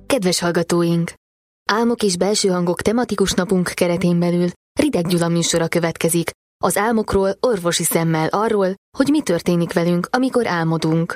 Kedves hallgatóink! Álmok és belső hangok tematikus napunk keretén belül Rideg Gyula műsora következik. Az álmokról orvosi szemmel arról, hogy mi történik velünk, amikor álmodunk.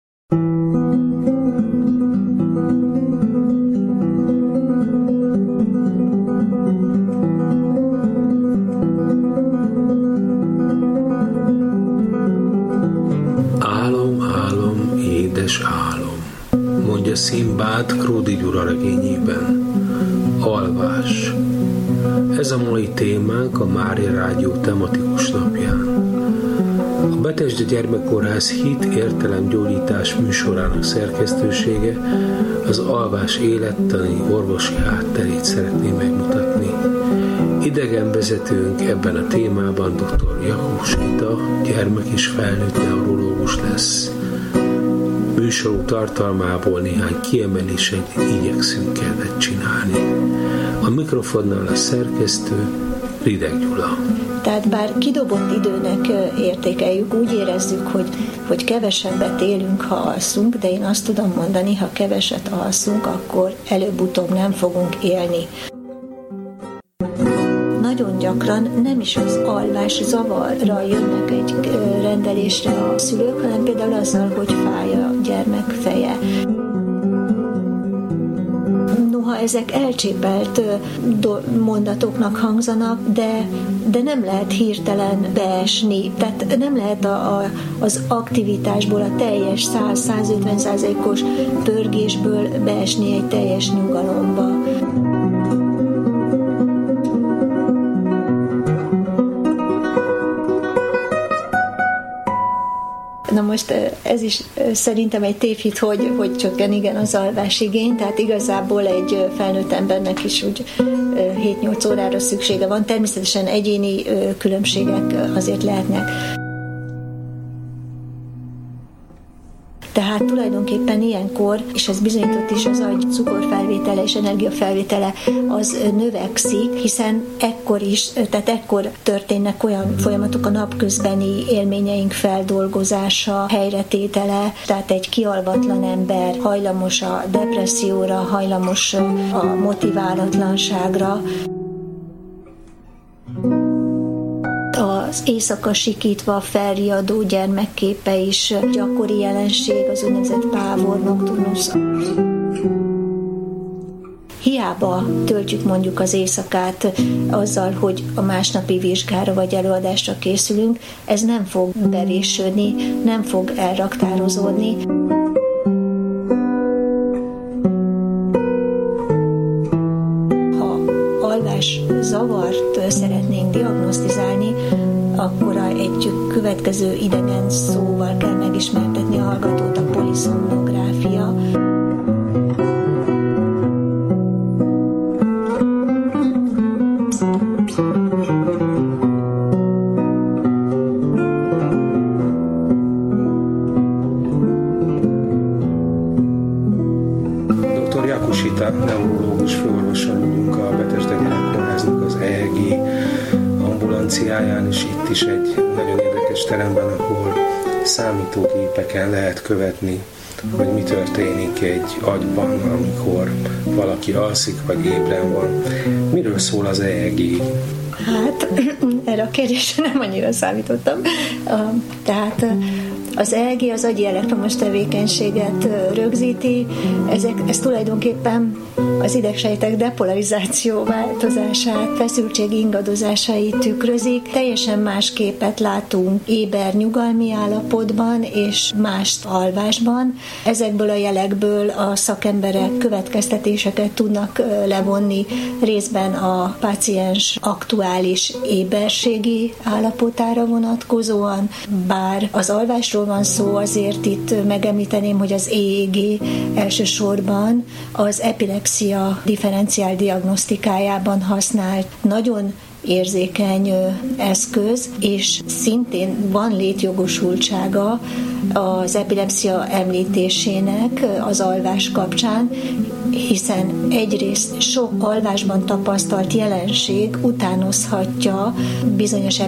Álom, álom, édes álom, mondja Szimbád Kródi Gyula regényében. Alvás. Ez a mai témánk a Mária Rádió tematikus napján. A Betesda Gyermekkórház Hit Értelem Gyógyítás műsorának szerkesztősége az alvás élettani orvosi hátterét szeretné megmutatni. Idegenvezetőnk ebben a témában dr. Jakós Rita, gyermek és felnőtt neurológus lesz. Műsorunk tartalmából néhány kiemeléset igyekszünk kellett csinálni. A mikrofonnál a szerkesztő Rideg Gyula. Tehát bár kidobott időnek értékeljük, úgy érezzük, hogy kevesebbet élünk, ha alszunk, de én azt tudom mondani, ha keveset alszunk, akkor előbb-utóbb nem fogunk élni. Nagyon gyakran nem is az alvás zavarra jönnek egy rendelésre a szülők, hanem például azzal, hogy fáj a gyermek feje. Noha ezek elcsépelt mondatoknak hangzanak, de nem lehet hirtelen beesni. Tehát nem lehet az aktivitásból, a teljes 100-150%-os pörgésből beesni egy teljes nyugalomba. Na most ez is szerintem egy tévhit, hogy csökken igen az alvásigény, tehát igazából egy felnőtt embernek is úgy 7-8 órára szüksége van. Természetesen egyéni különbségek azért lehetnek. Tehát tulajdonképpen ilyenkor, és ez bizonyított is, az agy cukorfelvétele és energiafelvétele az növekszik, hiszen ekkor történnek olyan folyamatok, a napközbeni élményeink feldolgozása, helyretétele, tehát egy kialvatlan ember hajlamos a depresszióra, hajlamos a motiválatlanságra. Az éjszaka sikítva felriadó gyermekképe is gyakori jelenség, az úgynevezett pávor nocturnus. Hiába töltjük mondjuk az éjszakát azzal, hogy a másnapi vizsgára vagy előadásra készülünk, ez nem fog berésődni, nem fog elraktározódni. Ha alvás zavart szeretnénk diagnosztizálni, akkor egy következő idegen szóval kell megismertetni a hallgatót, a poliszomnográfia. Dr. Jakós Rita, neurológus főorvoson ülünk a Betesda Gyerekkórháznak az EEG ambulanciáján, és itt is egy nagyon érdekes teremben, ahol számítógépeken lehet követni, hogy mi történik egy agyban, amikor valaki alszik vagy ébren van. Miről szól az EEG? Hát, erre a kérdésre nem annyira számítottam. Tehát az EEG az agyi elektromos tevékenységet rögzíti, ez tulajdonképpen az idegsejtek depolarizáció változását, feszültség ingadozásait tükrözik. Teljesen más képet látunk éber nyugalmi állapotban, és mást alvásban. Ezekből a jelekből a szakemberek következtetéseket tudnak levonni részben a páciens aktuális éberségi állapotára vonatkozóan, bár az alvásról van szó, azért itt megemlíteném, hogy az EEG elsősorban az epilepszia differenciál diagnosztikájában használt nagyon érzékeny eszköz, és szintén van létjogosultsága az epilepszia említésének az alvás kapcsán, hiszen egyrészt sok alvásban tapasztalt jelenség utánozhatja bizonyos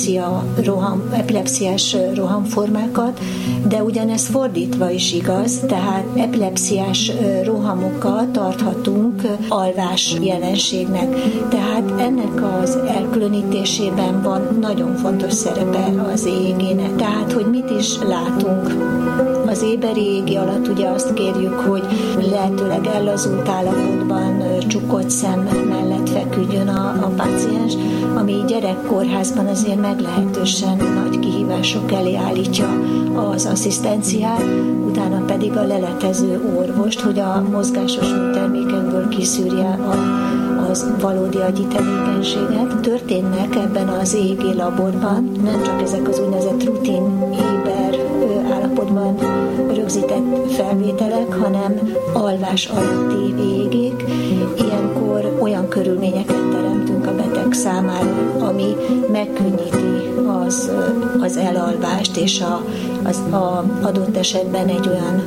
epilepsziás rohamformákat, de ugyanez fordítva is igaz, tehát epilepsziás rohamokat tarthatunk alvás jelenségnek. Tehát ennek az elkülönítésében van nagyon fontos szerepe az EEG-nek. Tehát, hogy mit is látunk. Az éberi EEG alatt ugye azt kérjük, hogy lehetőleg ellazult állapotban csukott szem mellett feküdjön a páciens, ami gyerekkórházban azért meglehetősen nagy kihívások elé állítja az asszisztenciát, utána pedig a leletező orvost, hogy a mozgásos műtermékekből kiszűrje az valódi agyi tevékenységet. Történnek ebben az EEG laborban nem csak ezek az úgynevezett rutin éber állapotban rögzített felvételek, hanem alvás alatti EEG-k. Ilyenkor olyan körülményeket teremtünk a beteg számára, ami megkönnyíti az elalvást, és az adott esetben egy olyan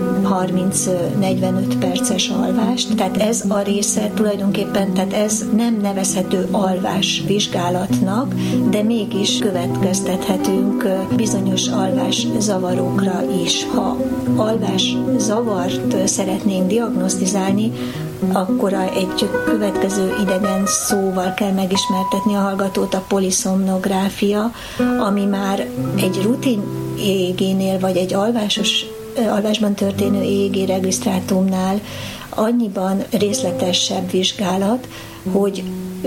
30-45 perces alvást. Tehát ez a része tulajdonképpen, tehát ez nem nevezhető alvás vizsgálatnak, de mégis következtethetünk bizonyos alvás zavarokra is. Ha alvás zavart szeretnénk diagnosztizálni, akkor egy következő idegen szóval kell megismertetni a hallgatót, a poliszomnográfia, ami már egy rutin EEG-nél, vagy egy alvásban történő EEG regisztrátumnál annyiban részletesebb vizsgálat, hogy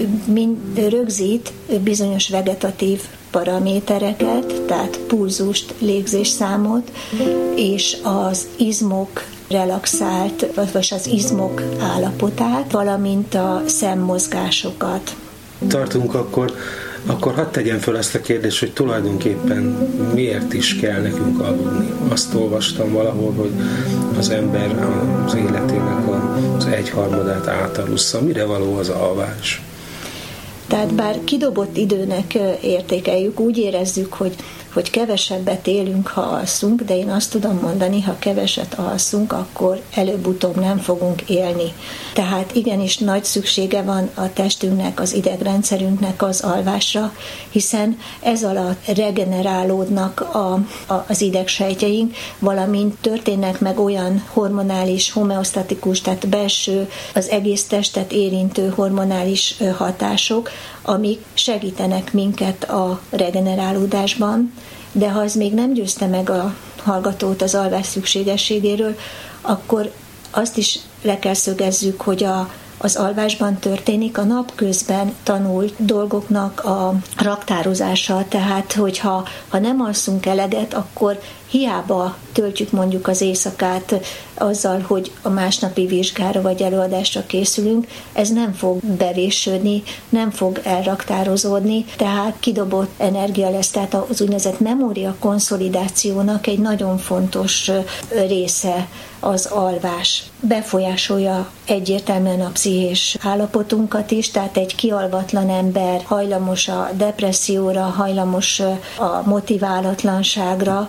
rögzít bizonyos vegetatív paramétereket, tehát pulzust, légzésszámot, és az izmok relaxált, vagy az izmok állapotát, valamint a szemmozgásokat. Tartunk akkor hadd tegyem föl ezt a kérdést, hogy tulajdonképpen miért is kell nekünk aludni. Azt olvastam valahol, hogy az ember az életének az 1/3 átalussza. Mire való az alvás? Tehát bár kidobott időnek értékeljük, úgy érezzük, hogy kevesebbet élünk, ha alszunk, de én azt tudom mondani, ha keveset alszunk, akkor előbb-utóbb nem fogunk élni. Tehát igenis nagy szüksége van a testünknek, az idegrendszerünknek az alvásra, hiszen ez alatt regenerálódnak az idegsejtjeink, valamint történnek meg olyan hormonális, homeosztatikus, tehát belső, az egész testet érintő hormonális hatások, amik segítenek minket a regenerálódásban, de ha ez még nem győzte meg a hallgatót az alvás szükségességéről, akkor azt is le kell szögezzük, hogy az alvásban történik a napközben tanult dolgoknak a raktározása, tehát hogyha nem alszunk eleget, akkor hiába töltjük mondjuk az éjszakát azzal, hogy a másnapi vizsgára vagy előadásra készülünk, ez nem fog bevésődni, nem fog elraktározódni, tehát kidobott energia lesz, tehát az úgynevezett memória konszolidációnak egy nagyon fontos része az alvás. Befolyásolja egyértelműen a pszichés állapotunkat is, tehát egy kialvatlan ember hajlamos a depresszióra, hajlamos a motiválatlanságra,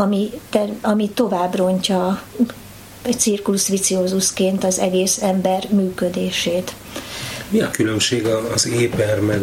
ami tovább rontja circulus viciosusként az egész ember működését. Mi a különbség az éber meg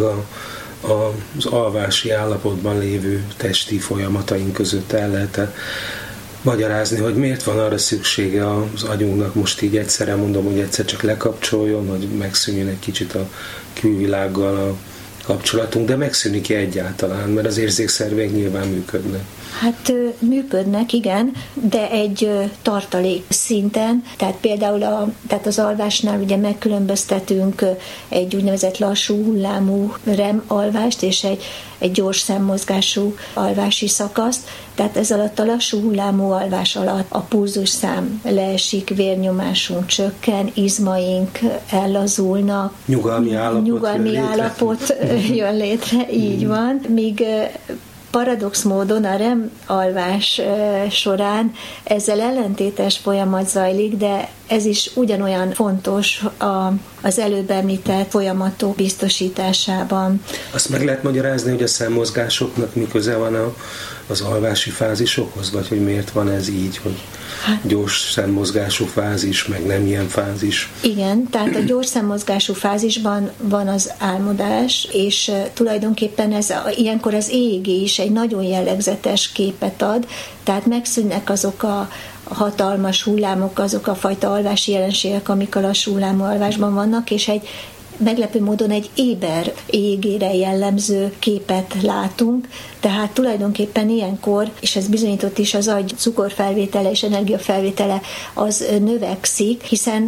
az alvási állapotban lévő testi folyamataink között? El lehet magyarázni, hogy miért van arra szüksége az agyunknak, most így egyszerre mondom, hogy egyszer csak lekapcsoljon, hogy megszűnjön egy kicsit a külvilággal a kapcsolatunk, de megszűnik-e egyáltalán, mert az érzékszerveink nyilván működnek. Hát működnek, igen, de egy tartalék szinten, tehát például tehát az alvásnál ugye megkülönböztetünk egy úgynevezett lassú hullámú REM alvást és egy gyors szemmozgású alvási szakaszt, tehát ez alatt a lassú hullámú alvás alatt a pulzusszám leesik, vérnyomásunk csökken, izmaink ellazulnak, nyugalmi állapot jön létre, így van, míg paradox módon a REM alvás során ezzel ellentétes folyamat zajlik, de ez is ugyanolyan fontos az előbb említett folyamatok biztosításában. Azt meg lehet magyarázni, hogy a szemmozgásoknak mi köze van az alvási fázisokhoz, vagy hogy miért van ez így, hogy gyors szemmozgású fázis, meg nem ilyen fázis? Igen, tehát a gyors szemmozgású fázisban van az álmodás, és tulajdonképpen ilyenkor az EEG is egy nagyon jellegzetes képet ad, tehát megszűnnek azok a hatalmas hullámok, azok a fajta alvási jelenségek, amik a lassú hullámú alvásban vannak, és egy meglepő módon egy éber EEG-re jellemző képet látunk, tehát tulajdonképpen ilyenkor, és ez bizonyított is, az agy cukorfelvétele és energiafelvétele az növekszik, hiszen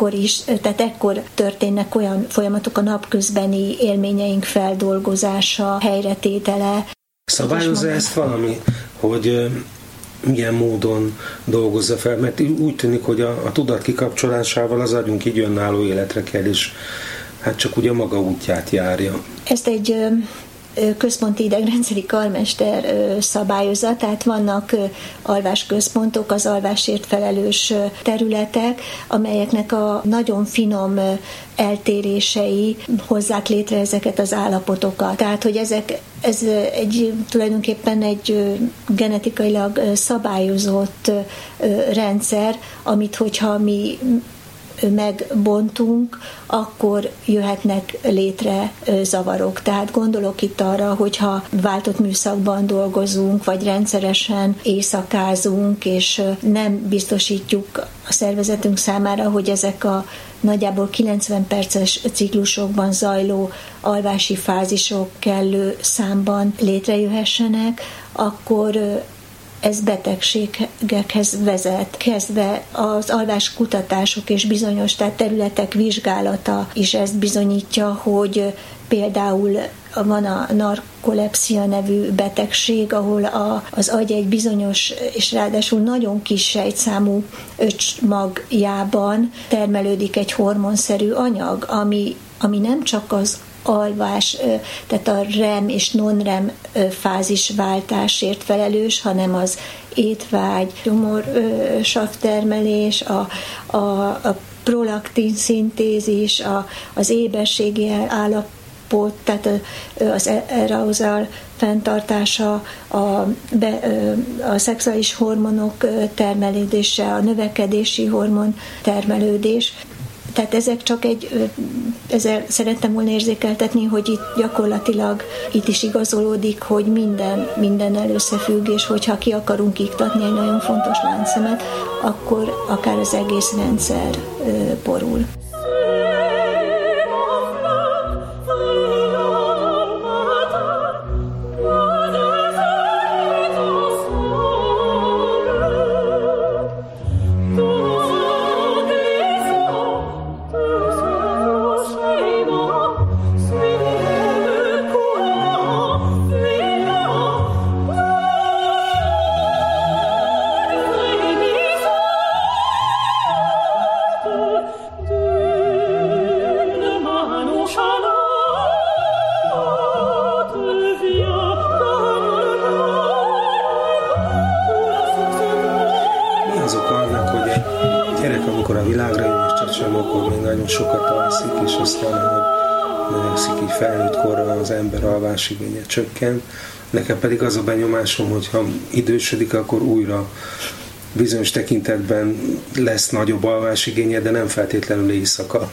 ekkor történnek olyan folyamatok, a napközbeni élményeink feldolgozása, helyretétele. Szabályozza ezt valami, hogy milyen módon dolgozza fel, mert úgy tűnik, hogy a tudat kikapcsolásával az agyunk így önálló életre kell, és hát csak ugye maga útját járja. Ezt egy központi idegrendszeri karmester szabályozza, tehát vannak alvásközpontok, az alvásért felelős területek, amelyeknek a nagyon finom eltérései hozzák létre ezeket az állapotokat. Tehát, hogy ez tulajdonképpen egy genetikailag szabályozott rendszer, amit hogyha mi megbontunk, akkor jöhetnek létre zavarok. Tehát gondolok itt arra, hogyha váltott műszakban dolgozunk, vagy rendszeresen éjszakázunk, és nem biztosítjuk a szervezetünk számára, hogy ezek a nagyjából 90 perces ciklusokban zajló alvási fázisok kellő számban létrejöhessenek, akkor ez betegségekhez vezet. Kezdve az alvás kutatások és bizonyos területek vizsgálata is ezt bizonyítja, hogy például van a narkolepszia nevű betegség, ahol az agy egy bizonyos és ráadásul nagyon kis sejtszámú öcsmagjában termelődik egy hormonszerű anyag, ami nem csak az alvás, tehát a REM és non-REM fázisváltásért felelős, hanem az étvágy, gyomorsav-termelés, a prolaktin szintézis, az éberségi állapot, tehát az arousal fenntartása, a szexuális hormonok termelődése, a növekedési hormon termelődés. Tehát ezek csak ezzel szerettem volna érzékeltetni, hogy itt gyakorlatilag itt is igazolódik, hogy mindennel összefügg, és hogyha ki akarunk iktatni egy nagyon fontos láncszemet, akkor akár az egész rendszer borul. az ember alvásigénye csökken. Nekem pedig az a benyomásom, hogy ha idősödik, akkor újra bizonyos tekintetben lesz nagyobb alvásigénye, de nem feltétlenül éjszaka.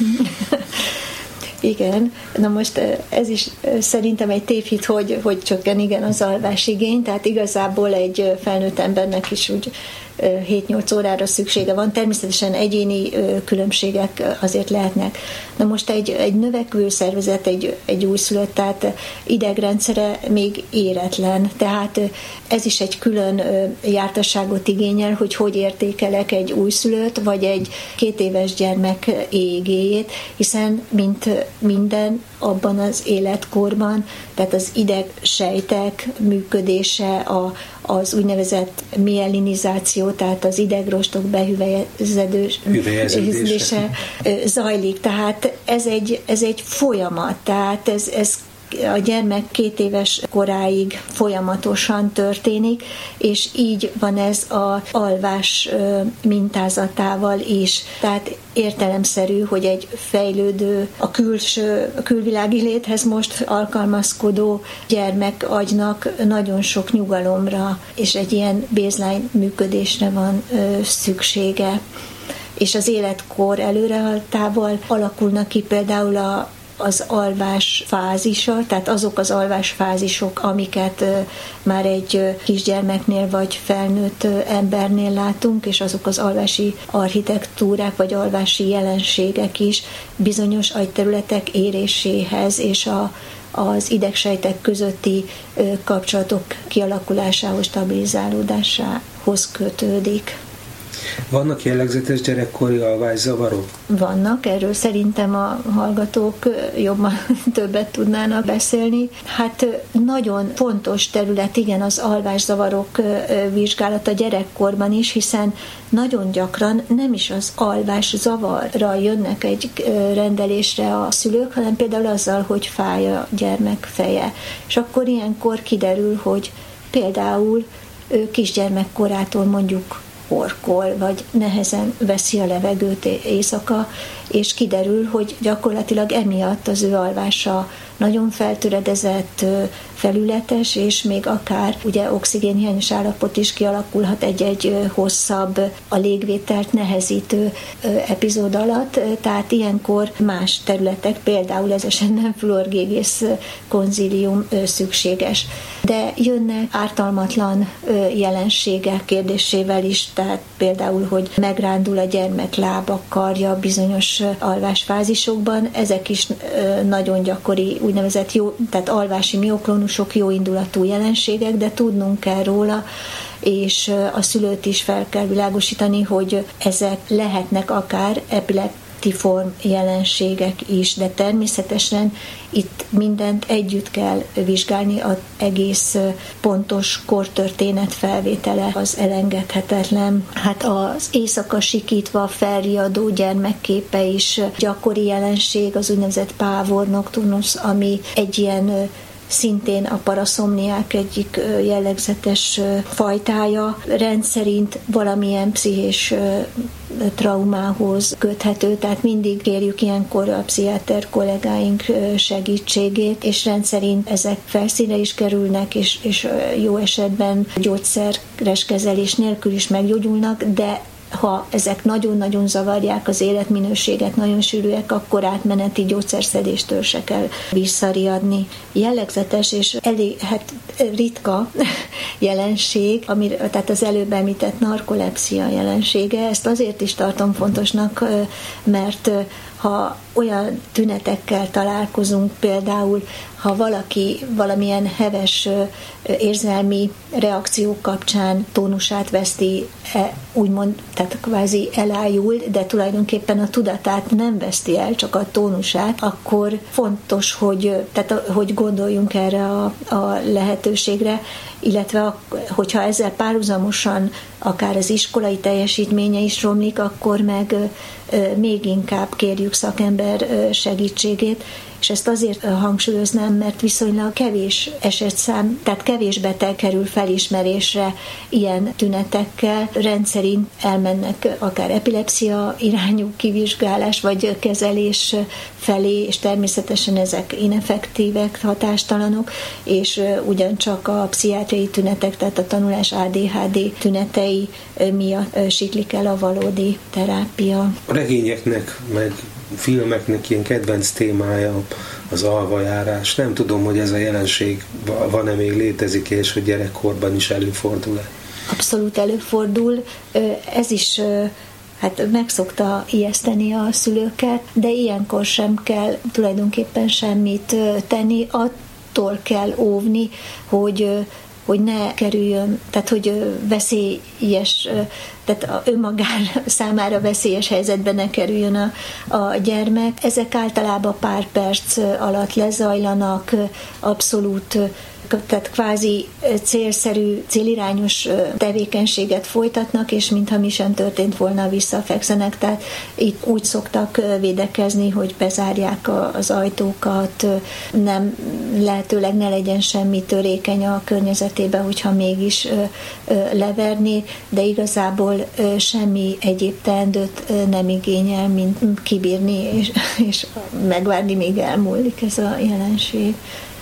Igen, na most ez is szerintem egy tévhit, hogy csökken igen az alvásigény, tehát igazából egy felnőtt embernek is úgy 7-8 órára szüksége van. Természetesen egyéni különbségek azért lehetnek. Na most egy növekvő szervezet, egy újszülött, tehát idegrendszere még éretlen. Tehát ez is egy külön jártasságot igényel, hogy értékelek egy újszülött, vagy egy 2 éves gyermek EEG-jét, hiszen mint minden abban az életkorban, tehát az idegsejtek működése, az úgynevezett mielinizáció, tehát az idegrostok behüvelyeződése zajlik. Tehát ez egy folyamat, tehát ez a gyermek 2 éves koráig folyamatosan történik, és így van ez az alvás mintázatával is. Tehát értelemszerű, hogy egy fejlődő, a külvilági léthez most alkalmazkodó gyermek agynak nagyon sok nyugalomra és egy ilyen baseline működésre van szüksége. És az életkor előrehaladtával alakulnak ki például az alvás fázisa, tehát azok az alvás fázisok, amiket már egy kisgyermeknél vagy felnőtt embernél látunk, és azok az alvási architektúrák vagy alvási jelenségek is bizonyos agyterületek éréséhez és az idegsejtek közötti kapcsolatok kialakulásához, stabilizálódásához kötődik. Vannak jellegzetes gyerekkori alvászavarok? Vannak, erről szerintem a hallgatók jobban többet tudnának beszélni. Hát nagyon fontos terület, igen, az alvászavarok vizsgálata gyerekkorban is, hiszen nagyon gyakran nem is az alvászavarra jönnek egy rendelésre a szülők, hanem például azzal, hogy fáj a gyermek feje. És akkor ilyenkor kiderül, hogy például kisgyermekkorától mondjuk horkol, vagy nehezen veszi a levegőt éjszaka, és kiderül, hogy gyakorlatilag emiatt az ő alvása nagyon feltöredezett, felületes, és még akár ugye oxigénhiányos állapot is kialakulhat egy hosszabb, a légvételt nehezítő epizód alatt, tehát ilyenkor más területek, például ez esetben fluorgégész konzílium szükséges. De jönnek ártalmatlan jelenségek kérdésével is, tehát például, hogy megrándul a gyermek lába, karja bizonyos alvásfázisokban, ezek is nagyon gyakori úgynevezett tehát alvási mioklónusok, jóindulatú jelenségek, de tudnunk kell róla, és a szülőt is fel kell világosítani, hogy ezek lehetnek akár epileptiform jelenségek is, de természetesen itt mindent együtt kell vizsgálni, az egész pontos kortörténet felvétele az elengedhetetlen. Hát az éjszaka sikítva felriadó gyermekképe is gyakori jelenség, az úgynevezett pávor nocturnus, ami egy ilyen szintén a paraszomniák egyik jellegzetes fajtája, rendszerint valamilyen pszichés traumához köthető, tehát mindig kérjük ilyenkor a pszichiáter kollégáink segítségét, és rendszerint ezek felszínre is kerülnek, és jó esetben gyógyszeres kezelés nélkül is meggyógyulnak, de ha ezek nagyon-nagyon zavarják az életminőséget, nagyon sűrűek, akkor átmeneti gyógyszerszedéstől se kell visszariadni. Jellegzetes és elég ritka jelenség, tehát az előbb említett narkolepszia jelensége, ezt azért is tartom fontosnak, mert ha olyan tünetekkel találkozunk, például ha valaki valamilyen heves érzelmi reakció kapcsán tónusát veszti, úgymond, tehát kvázi elájul, de tulajdonképpen a tudatát nem veszti el, csak a tónusát, akkor fontos, hogy gondoljunk erre a lehetőségre, illetve hogyha ezzel párhuzamosan akár az iskolai teljesítménye is romlik, akkor meg még inkább kérjük szakember segítségét, és ezt azért hangsúlyoznám, mert viszonylag kevés esetszám, tehát kevés beteg kerül felismerésre ilyen tünetekkel, rendszerint elmennek akár epilepszia irányú kivizsgálás vagy kezelés felé, és természetesen ezek ineffektívek, hatástalanok, és ugyancsak a pszichiátriai tünetek, tehát a tanulás ADHD tünetei miatt siklik el a valódi terápia. A regényeknek, meg filmeknek ilyen kedvenc témája az alvajárás. Nem tudom, hogy ez a jelenség van-e, még létezik, és hogy gyerekkorban is előfordul-e? Abszolút előfordul. Ez is meg szokta ijeszteni a szülőket, de ilyenkor sem kell tulajdonképpen semmit tenni. Attól kell óvni, hogy ne kerüljön, tehát hogy veszélyes, tehát önmagára számára veszélyes helyzetben ne kerüljön a gyermek. Ezek általában pár perc alatt lezajlanak, abszolút tehát kvázi célszerű, célirányos tevékenységet folytatnak, és mintha mi sem történt volna, visszafekszenek. Tehát itt úgy szoktak védekezni, hogy bezárják az ajtókat, nem, lehetőleg ne legyen semmi törékeny a környezetében, hogyha mégis leverné, de igazából semmi egyéb teendőt nem igényel, mint kibírni és megvárni, még elmúlik ez a jelenség.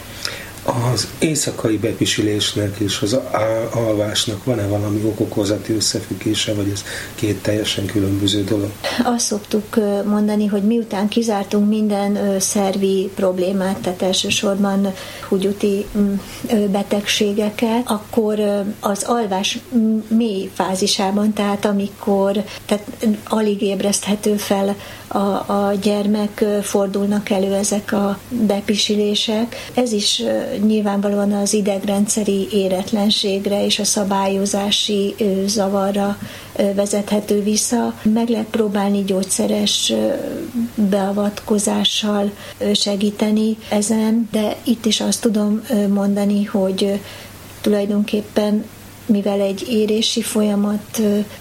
Az éjszakai bepisilésnek és az alvásnak van-e valami okokozati összefüggése, vagy ez két teljesen különböző dolog? Azt szoktuk mondani, hogy miután kizártunk minden szervi problémát, tehát elsősorban húgyúti betegségeket, akkor az alvás mély fázisában, tehát amikor alig ébreszthető fel a gyermek, fordulnak elő ezek a bepisilések. Ez is nyilvánvalóan az idegrendszeri éretlenségre és a szabályozási zavarra vezethető vissza. Meg lehet próbálni gyógyszeres beavatkozással segíteni ezen, de itt is azt tudom mondani, hogy tulajdonképpen mivel egy érési folyamat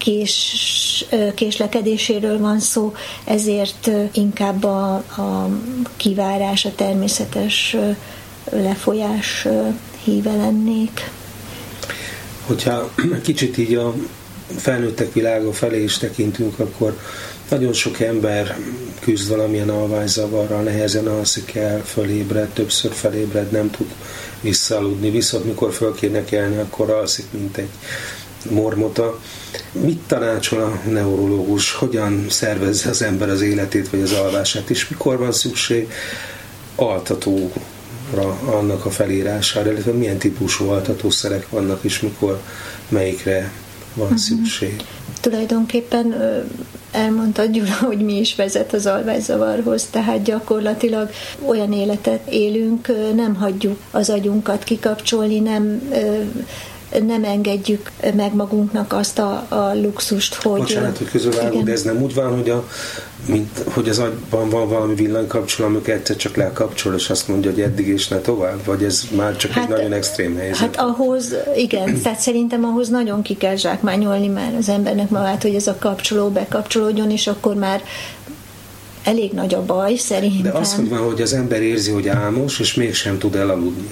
késlekedéséről van szó, ezért inkább a kivárás, a természetes lefolyás híve lennék. Hogyha kicsit így a felnőttek világa felé is tekintünk, akkor nagyon sok ember küzd valamilyen alvászavarral, nehezen alszik el, fölébred, többször felébred, nem tud visszaaludni, viszont mikor föl kéne kelni, akkor alszik, mint egy mormota. Mit tanácsol a neurológus, hogyan szervezze az ember az életét vagy az alvását, és mikor van szükség altatóra, annak a felírására, illetve milyen típusú altatószerek vannak, és mikor melyikre van szükség? Tulajdonképpen elmondtad, Gyula, hogy mi is vezet az alvászavarhoz, tehát gyakorlatilag olyan életet élünk, nem hagyjuk az agyunkat kikapcsolni, nem engedjük meg magunknak azt a luxust, hogy... Bocsánat, hogy közülvágunk, de ez nem úgy van, hogy az agyban van valami villanykapcsoló, amikor egyszer csak lekapcsol, és azt mondja, hogy eddig és ne tovább? Vagy ez már csak egy nagyon extrém helyzet? Hát ahhoz, igen, tehát szerintem ahhoz nagyon ki kell zsákmányolni már az embernek magát, hogy ez a kapcsoló bekapcsolódjon, és akkor már elég nagy a baj, szerintem. De azt mondva, hogy az ember érzi, hogy álmos, és mégsem tud elaludni.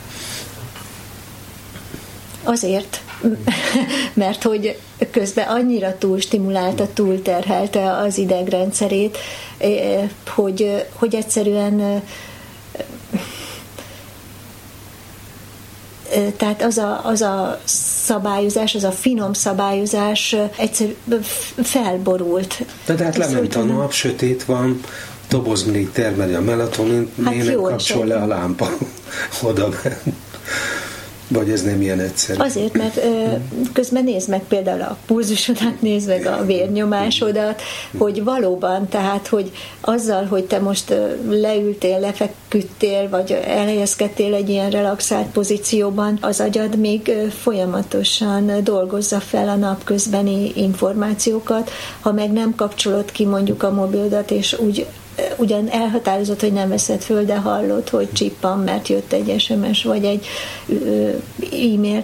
Egyszerűen mert hogy közben annyira túlstimulálta, túlterhelte az idegrendszerét, hogy egyszerűen tehát az a szabályozás, az a finom szabályozás egyszerűen felborult. Tehát lement a nap, sötét van, dobozmirigy termeli a melatonint, miért nem kapcsol le a lámpa oda ment. Vagy ez nem ilyen egyszerű? Azért, mert közben nézd meg például a pulzusodat, nézd meg a vérnyomásodat, hogy valóban, tehát, hogy azzal, hogy te most leültél, lefeküdtél, vagy elhelyezkedtél egy ilyen relaxált pozícióban, az agyad még folyamatosan dolgozza fel a napközbeni információkat. Ha meg nem kapcsolod ki mondjuk a mobilodat, és ugyan elhatározott, hogy nem veszed föl, de hallod, hogy csippan, mert jött egy SMS, vagy egy e-mail.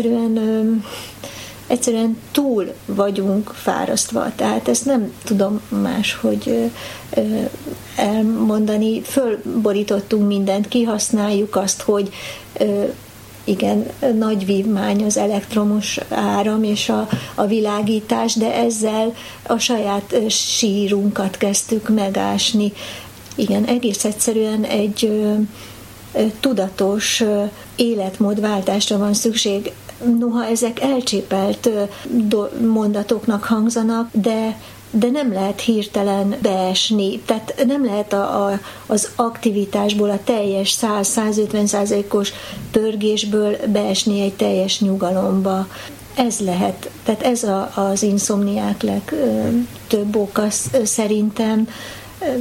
Egyszerűen túl vagyunk fárasztva, tehát ezt nem tudom máshogy elmondani. Fölborítottunk mindent, kihasználjuk azt, hogy igen, nagy vívmány az elektromos áram és a világítás, de ezzel a saját sírunkat kezdtük megásni. Igen, egész egyszerűen egy tudatos életmódváltásra van szükség. Noha ezek elcsépelt mondatoknak hangzanak, de nem lehet hirtelen beesni. Tehát nem lehet az aktivitásból, a teljes 100-150%-os pörgésből beesni egy teljes nyugalomba. Ez lehet. Tehát ez az inszomniák legtöbb oka szerintem.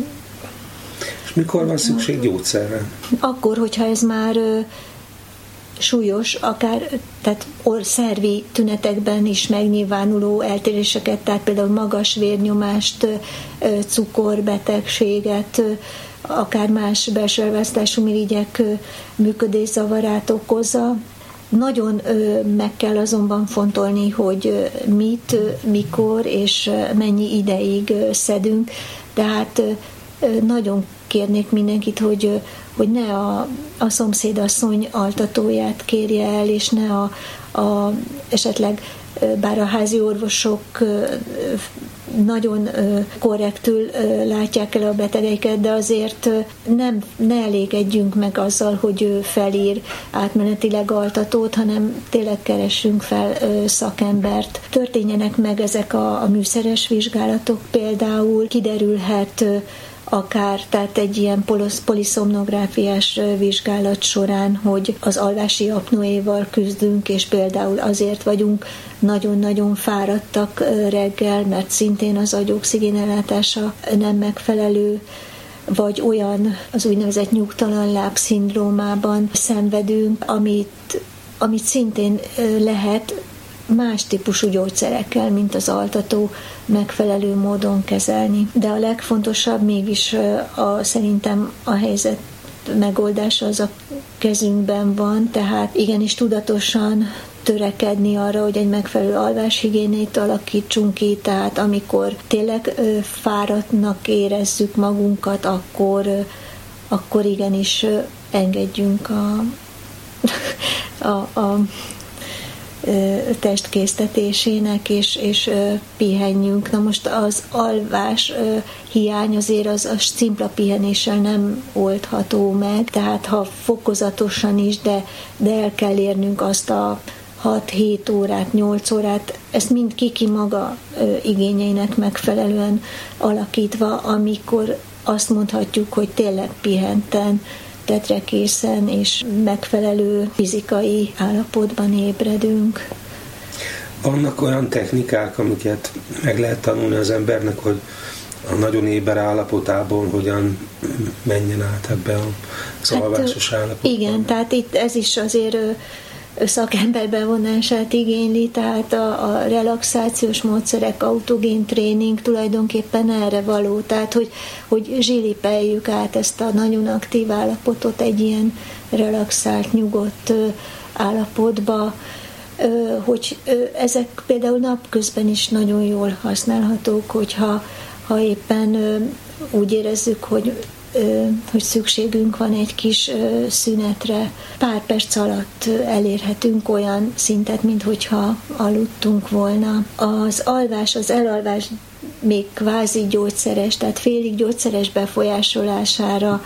És mikor van szükség gyógyszerre? Akkor, hogyha ez már súlyos, akár tehát szervi tünetekben is megnyilvánuló eltéréseket, tehát például magas vérnyomást, cukorbetegséget, akár más belső elválasztású mirigyek működészavarát okozza. Nagyon meg kell azonban fontolni, hogy mit, mikor és mennyi ideig szedünk, tehát nagyon kérnék mindenkit, hogy ne a szomszédasszony altatóját kérje el, és ne esetleg, bár a házi orvosok nagyon korrektül látják el a betegeiket, de azért ne elégedjünk meg azzal, hogy ő felír átmenetileg altatót, hanem tényleg keressünk fel szakembert. Történjenek meg ezek a műszeres vizsgálatok például, kiderülhet akár, tehát egy ilyen poliszomnográfiás vizsgálat során, hogy az alvási apnoéval küzdünk, és például azért vagyunk nagyon-nagyon fáradtak reggel, mert szintén az agyoxigén ellátása nem megfelelő, vagy olyan az úgynevezett nyugtalan láb szindrómában szenvedünk, amit szintén lehet más típusú gyógyszerekkel, mint az altató, megfelelő módon kezelni. De a legfontosabb mégis szerintem a helyzet megoldása az a kezünkben van, tehát igenis tudatosan törekedni arra, hogy egy megfelelő alváshigiénét alakítsunk ki, tehát amikor tényleg fáradtnak érezzük magunkat, akkor igenis engedjünk a testkésztetésének, és pihenjünk. Na most az alvás hiány azért az szimpla pihenéssel nem oldható meg, tehát ha fokozatosan is, de el kell érnünk azt a 6-7 órát, 8 órát, ezt mind ki maga igényeinek megfelelően alakítva, amikor azt mondhatjuk, hogy tényleg pihenten, tetrekészen és megfelelő fizikai állapotban ébredünk. Vannak olyan technikák, amiket meg lehet tanulni az embernek, hogy a nagyon éber állapotából hogyan menjen át ebbe az alvásos állapotba? Igen, tehát itt ez is azért szakember bevonását igényli, tehát a relaxációs módszerek, autogén tréning tulajdonképpen erre való, tehát hogy zsilipeljük át ezt a nagyon aktív állapotot egy ilyen relaxált, nyugodt állapotba, hogy ezek például napközben is nagyon jól használhatók, hogyha éppen úgy érezzük, hogy szükségünk van egy kis szünetre. Pár perc alatt elérhetünk olyan szintet, mint hogyha aludtunk volna. Az elalvás még kvázi gyógyszeres, tehát félig gyógyszeres befolyásolására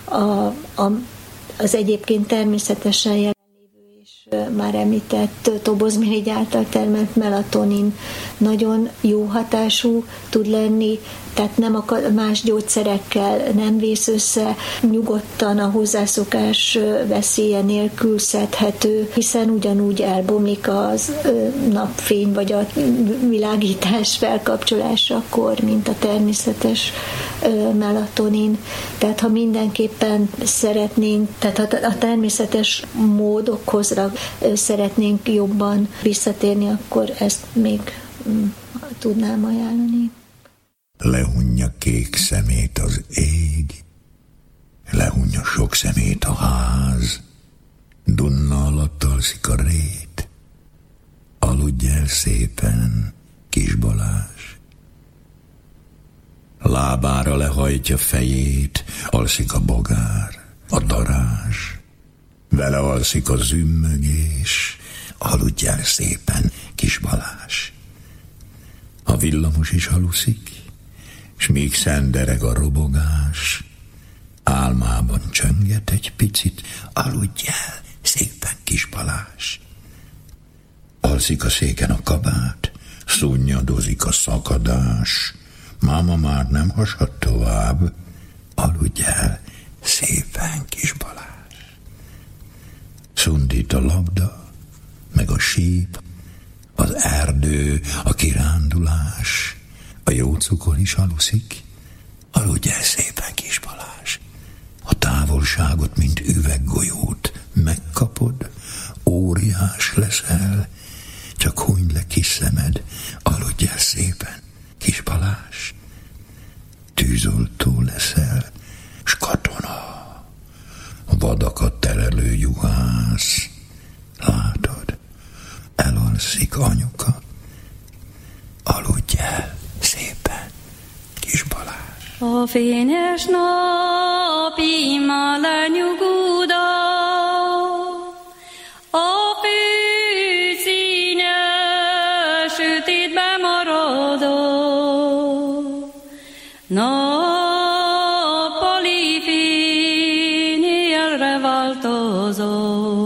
az egyébként természetesen jelenlévő és már említett tobozmirigy által termelt melatonin nagyon jó hatású tud lenni, tehát nem más gyógyszerekkel nem vész össze, nyugodtan a hozzászokás veszélye nélkül szedhető, hiszen ugyanúgy elbomlik az napfény vagy a világítás felkapcsolásakor, mint a természetes melatonin. Tehát ha mindenképpen szeretnénk, tehát a természetes módokhoz szeretnénk jobban visszatérni, akkor ezt még tudnám ajánlani. Lehunja kék szemét az ég, lehunja sok szemét a ház, dunna alatt alszik a rét, aludj el szépen, kis Balázs. Lábára lehajtja fejét, alszik a bogár, a darázs, vele alszik a zümmögés, aludj el szépen, kis Balázs. A villamos is aluszik, s még szendereg a robogás, álmában csönget egy picit, aludj el szépen, kis Balázs. Alszik a széken a kabát, szunnyadozik a szakadás, máma már nem hasad tovább, aludj el szépen, kis Balázs. Szundít a labda, meg a síp, az erdő, a kirándulás, a jó cukor is aluszik, aludj el szépen, kis Balázs. A távolságot, mint üveggolyót megkapod, más leszel, csak hunyd le kis szemed, aludj el szépen, kis Balázs. Tűzoltó leszel, s katona, vadakat terelő juhász. Látod, elalszik anyuka, aludj el szépen, kis Balázs. A fényes nap ima lenyugoda, a fűszíne sötétbe maradó, nappali fény élre változó,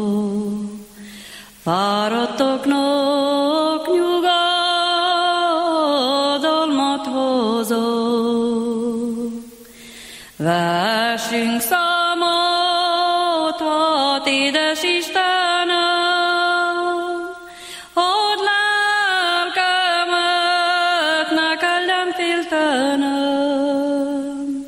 fáradtoknak nyugodalmat hozó. Vessünk számot, hat édes Istenem, add lelkemet, ne kelljen féltenem,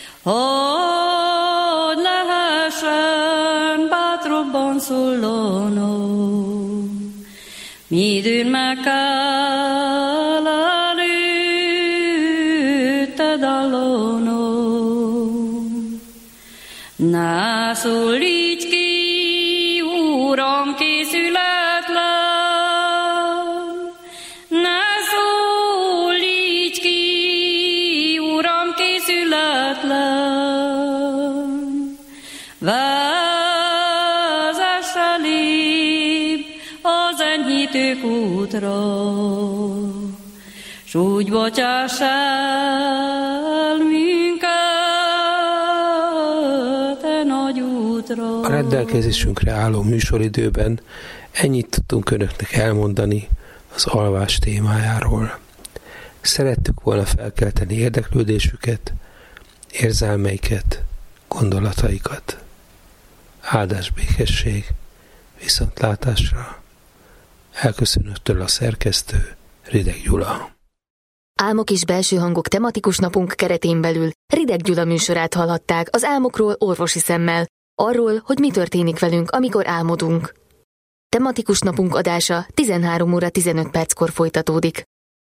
add lehessen bátrabban szóllanom, midőn meg kell előtted állanom. Ne szólíts ki, Uram, készületlen, ne szólíts ki, Uram, készületlen, vezess elébb az enyhítők útra, s úgy bocsáss el minket nagy útra. A rendelkezésünkre álló műsoridőben ennyit tudtunk önöknek elmondani az alvás témájáról. Szerettük volna felkelteni érdeklődésüket, érzelmeiket, gondolataikat. Áldás, békesség, viszontlátásra. Elköszönöttől a szerkesztő, Rideg Gyula. Álmok és belső hangok tematikus napunk keretén belül Rideg Gyula műsorát hallhatták az álmokról orvosi szemmel, arról, hogy mi történik velünk, amikor álmodunk. Tematikus napunk adása 13 óra 15 perckor folytatódik.